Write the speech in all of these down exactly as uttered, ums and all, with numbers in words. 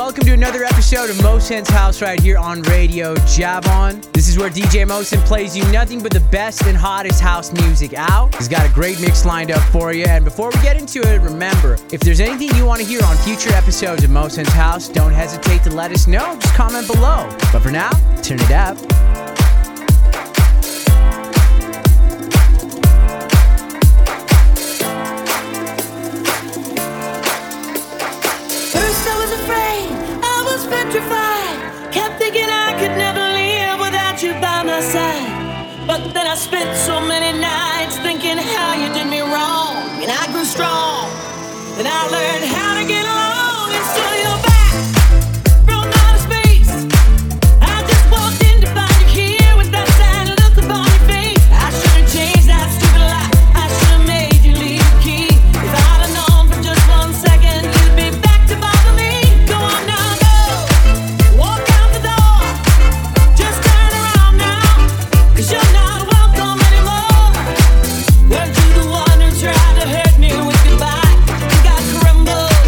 welcome to another episode of Mosen's House right here on Radio Javon. This is where D J Mosen plays you nothing but the best and hottest house music out. He's got a great mix lined up for you, and before we get into it, remember, if there's anything you want to hear on future episodes of Mosen's House, don't hesitate to let us know. Just comment below. But for now, turn it up. Petrified, kept thinking I could never live without you by my side. But then I spent so many nights thinking how you did me wrong, and I grew strong, and I learned how to get along. And still you're back from outer space. I just walked in to find you here with that sad look upon your face. I should've changed that stupid lie. I should've made you leave the key. If I'd have known for just one second you'd be back to bother me. Go on now. You're not welcome anymore. Weren't you the one who tried to hurt me with goodbye? You got crumbled.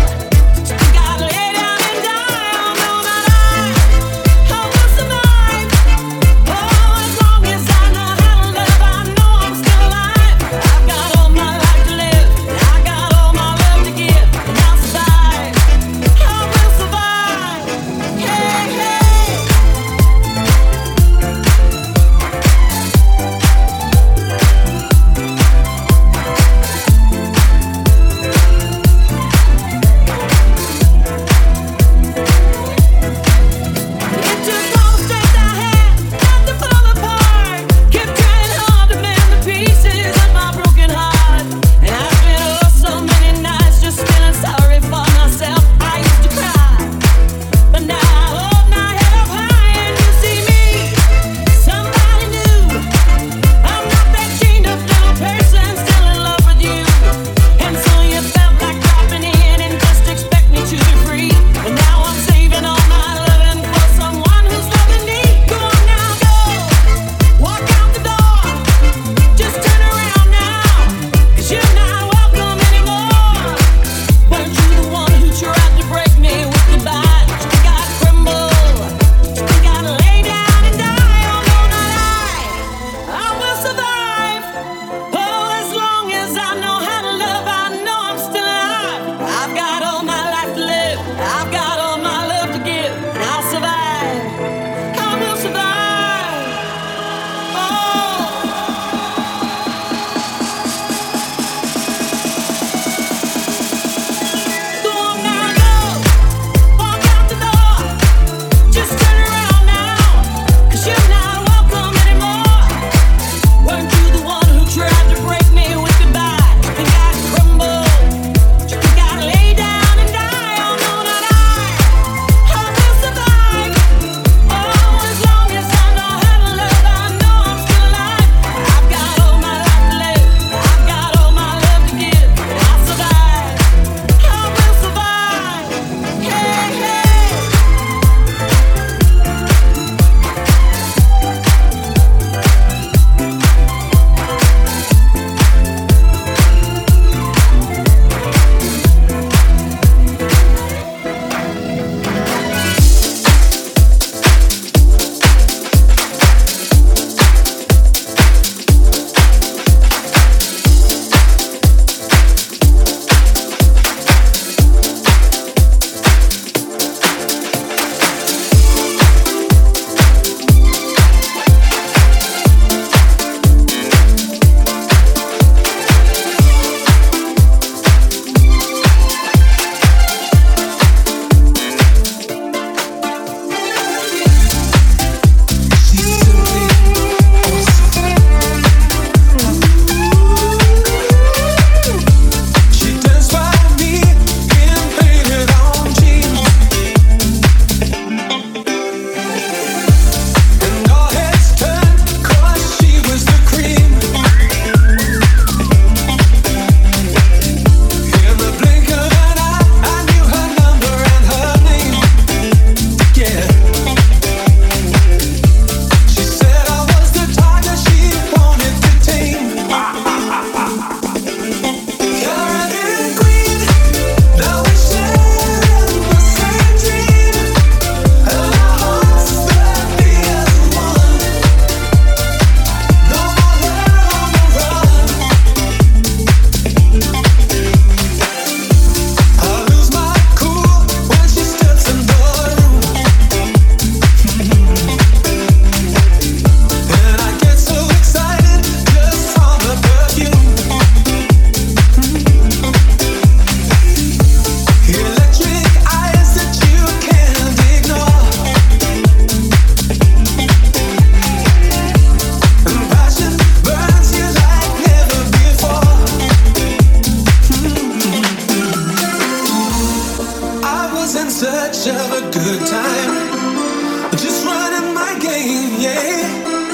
was in search of a good time, just running my game, yeah.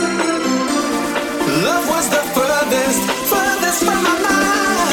Love was the furthest, furthest from my mind.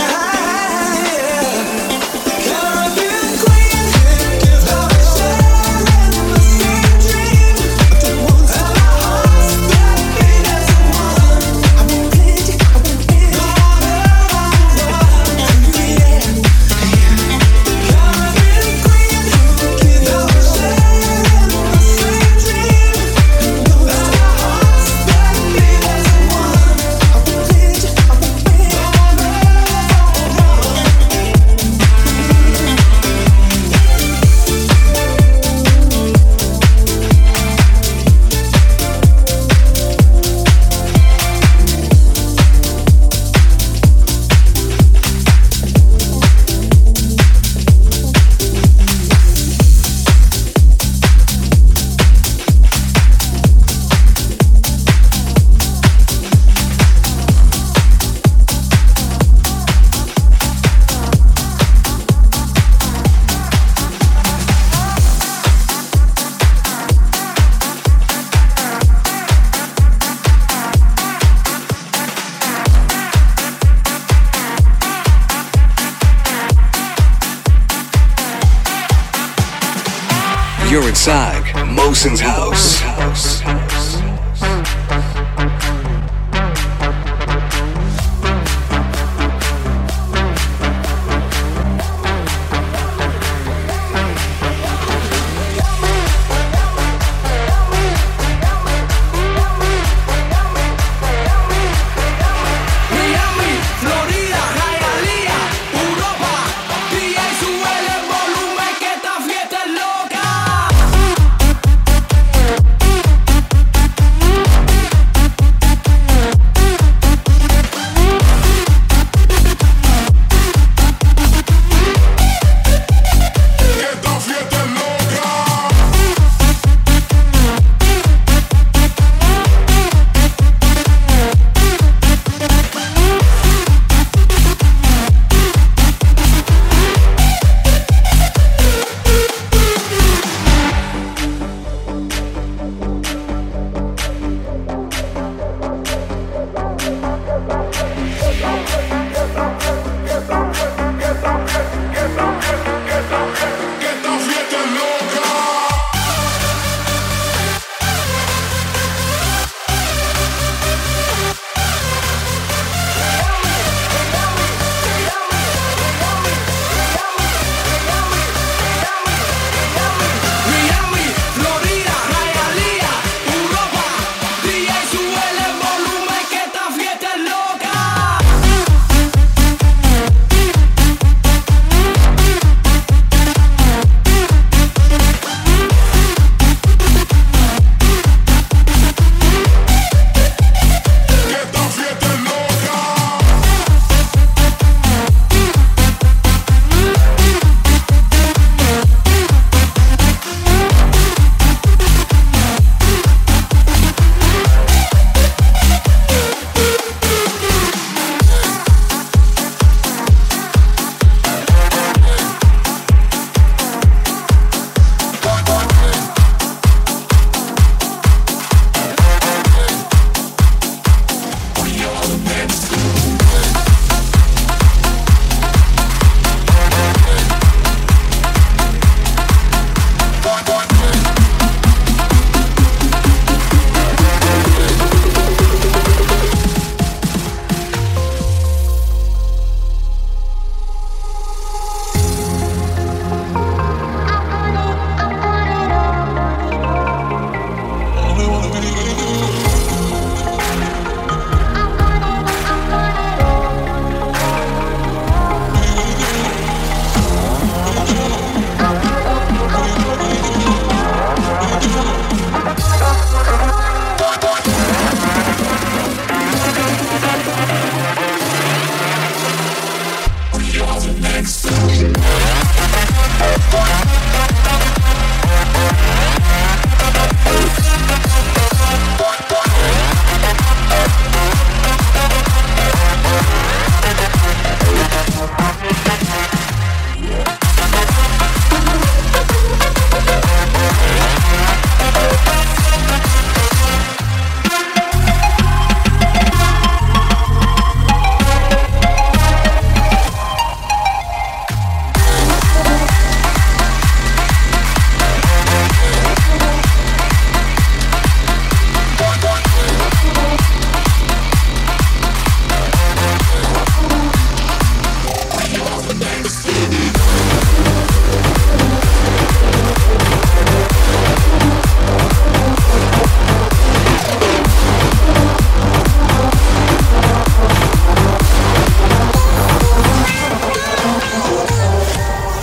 You're inside Mosen's house. house.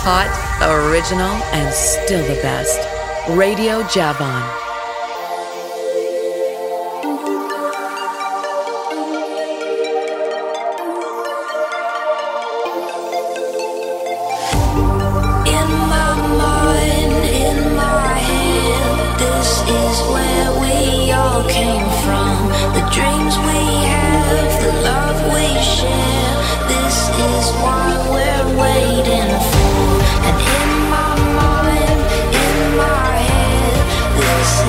Hot, original, and still the best. Radio Javon. Came from the dreams we have, the love we share. This is what we're waiting for. And in my mind, in my head, this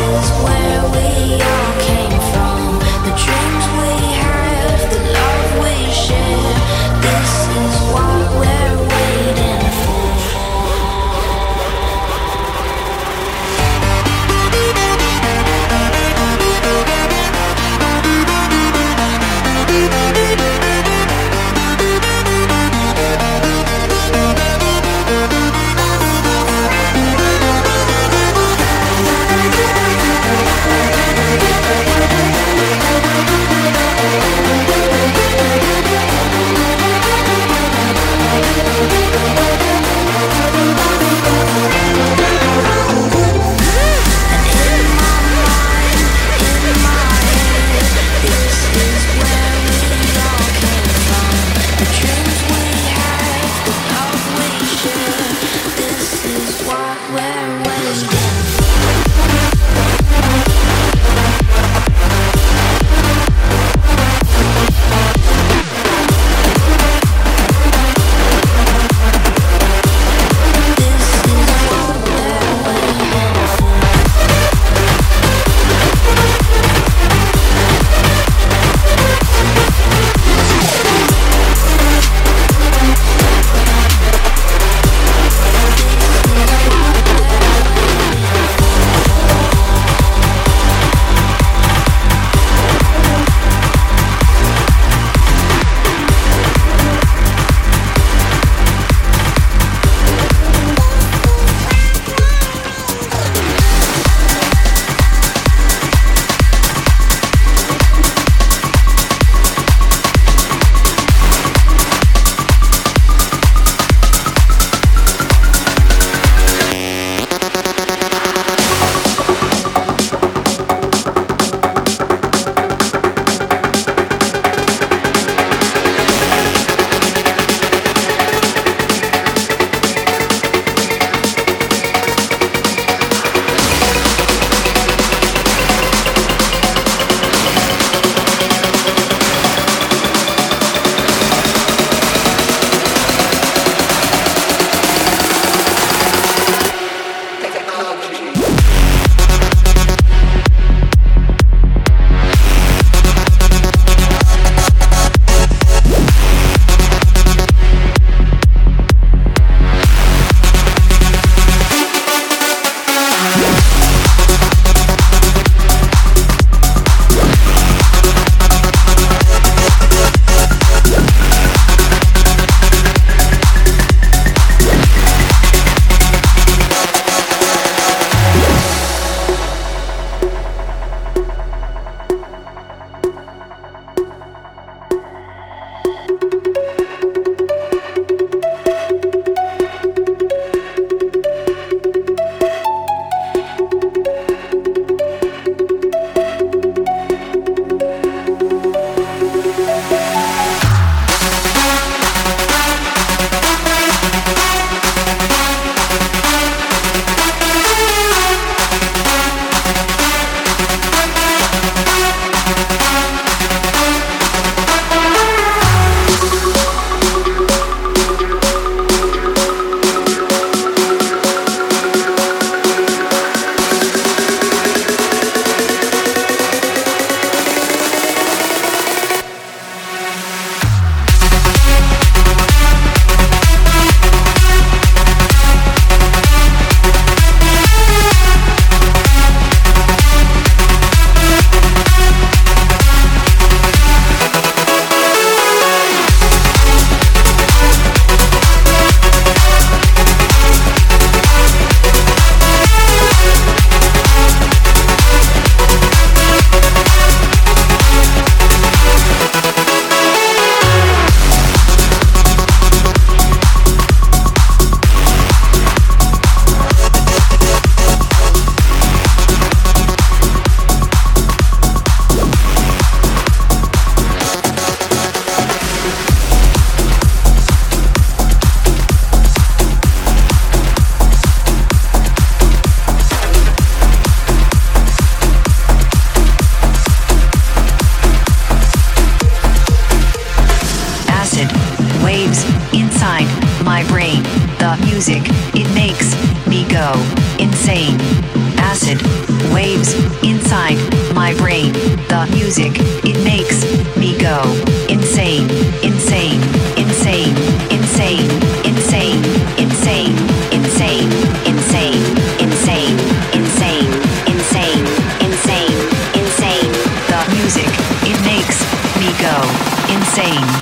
makes me go insane. Acid waves inside my brain. The music, it makes me go insane, insane, insane, insane, insane, insane, insane, insane, insane, insane, insane, insane, insane. The music, it makes me go insane.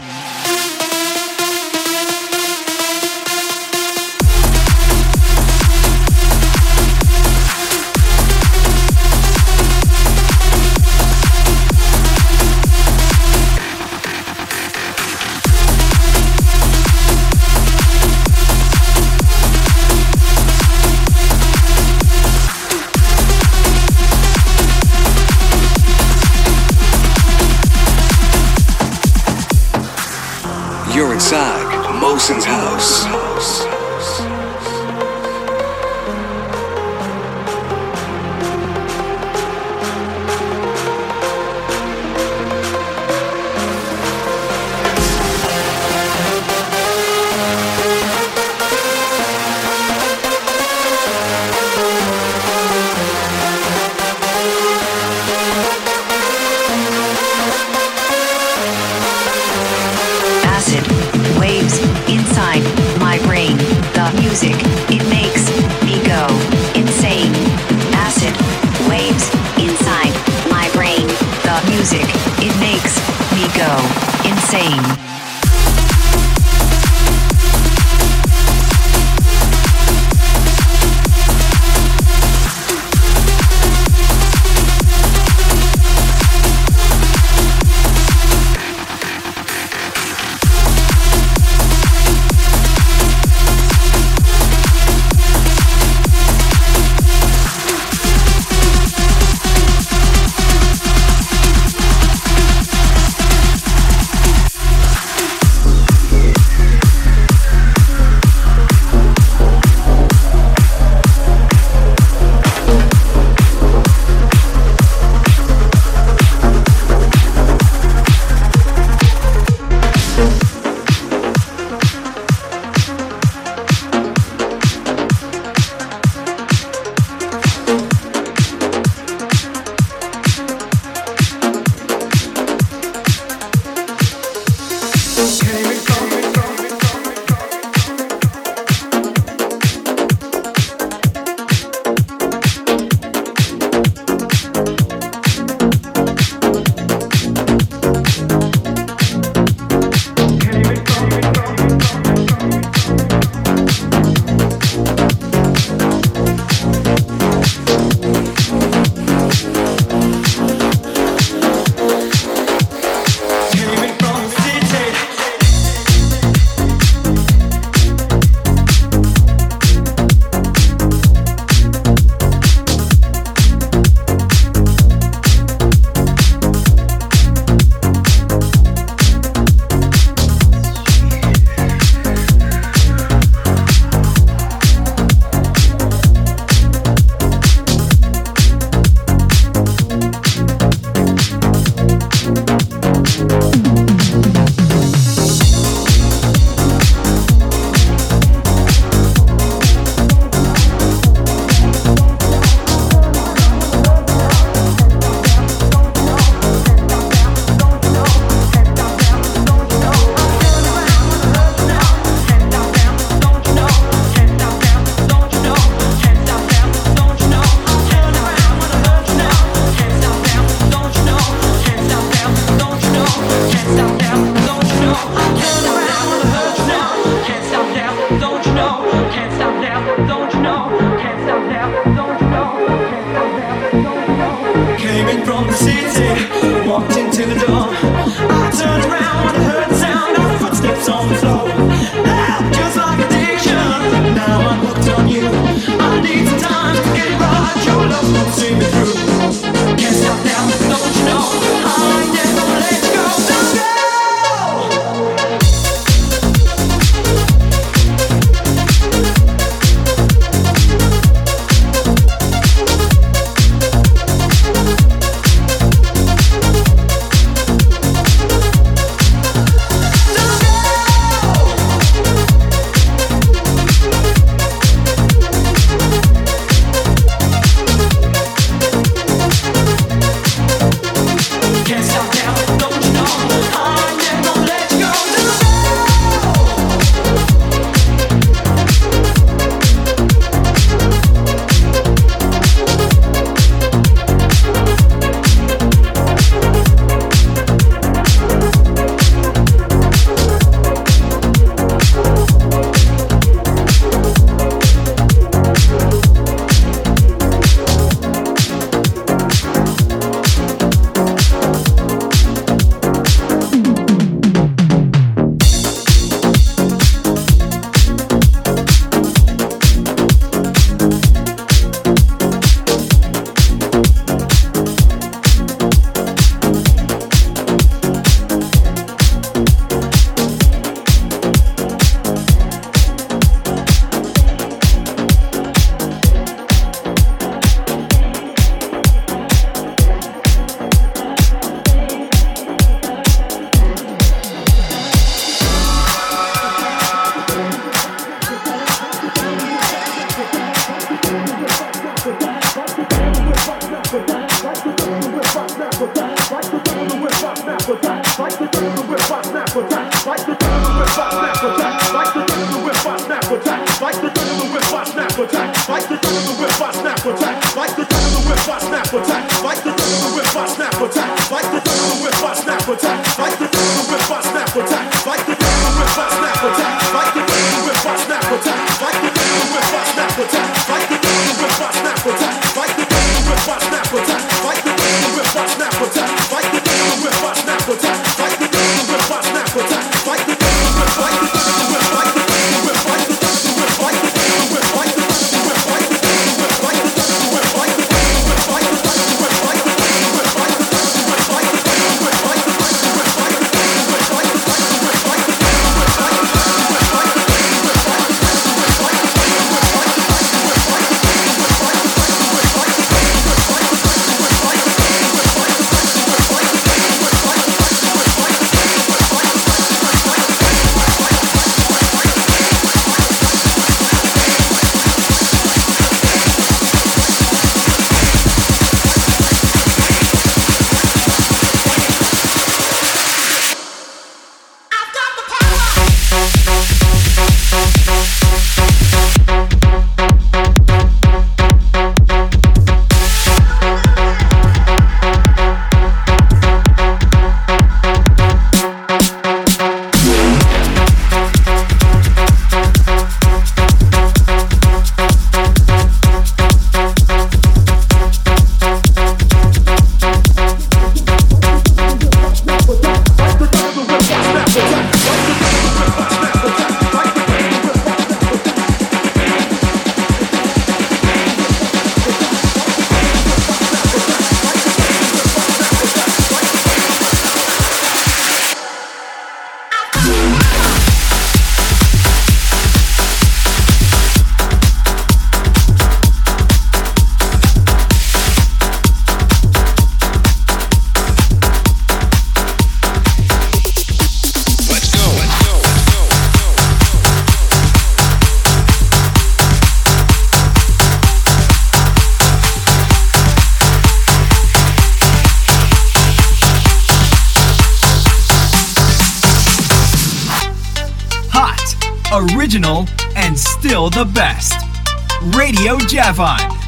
You're inside Mosin's house. Waves inside my brain. The music, it makes me go insane. Acid waves inside my brain. The music, it makes me go insane. Original and still the best. Radio Javon.